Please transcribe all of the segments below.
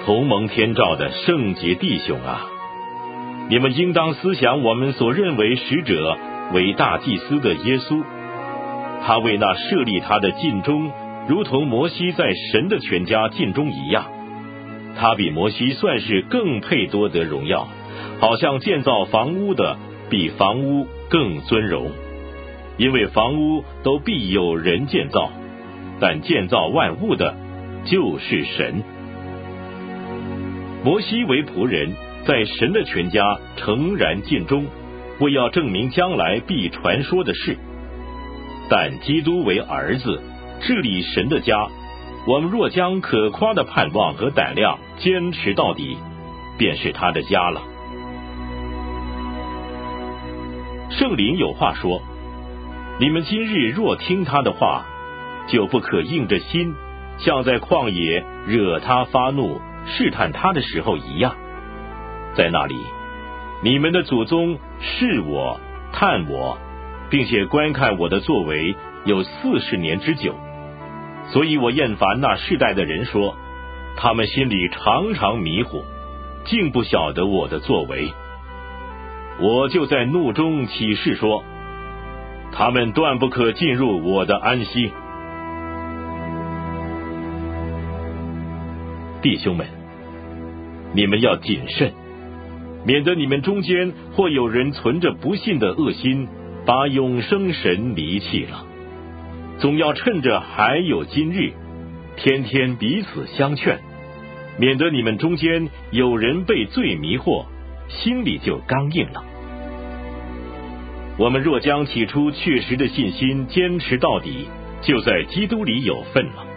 同蒙天照的圣洁弟兄啊，你们应当思想我们所认为使者为大祭司的耶稣，他为那设立他的尽忠，如同摩西在神的全家尽忠一样。他比摩西算是更配多得荣耀，好像建造房屋的比房屋更尊荣。因为房屋都必有人建造，但建造万物的就是神。摩西为仆人，在神的全家诚然尽忠，为要证明将来必传说的事。但基督为儿子，治理神的家，我们若将可夸的盼望和胆量坚持到底，便是他的家了。圣灵有话说，你们今日若听他的话，就不可硬着心，像在旷野惹他发怒试探他的时候一样。在那里，你们的祖宗试我探我，并且观看我的作为有40年之久。所以我厌烦那世代的人说，他们心里常常迷糊，竟不晓得我的作为。我就在怒中起誓说，他们断不可进入我的安息。弟兄们，你们要谨慎，免得你们中间或有人存着不信的恶心，把永生神离弃了。总要趁着还有今日，天天彼此相劝，免得你们中间有人被罪迷惑，心里就刚硬了。我们若将起初确实的信心坚持到底，就在基督里有份了。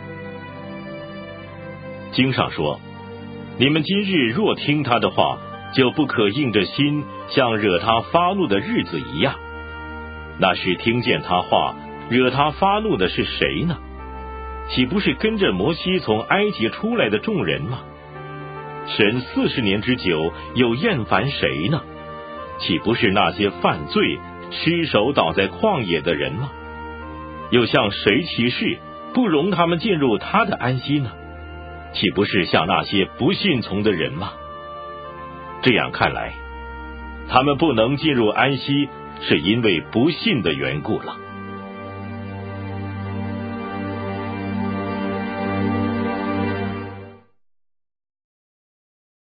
经上说，你们今日若听他的话，就不可硬着心，像惹他发怒的日子一样。那时听见他话惹他发怒的是谁呢？岂不是跟着摩西从埃及出来的众人吗？神40年之久有厌烦谁呢？岂不是那些犯罪失手倒在旷野的人吗？又向谁起誓不容他们进入他的安息呢？岂不是像那些不信从的人吗？这样看来，他们不能进入安息，是因为不信的缘故了。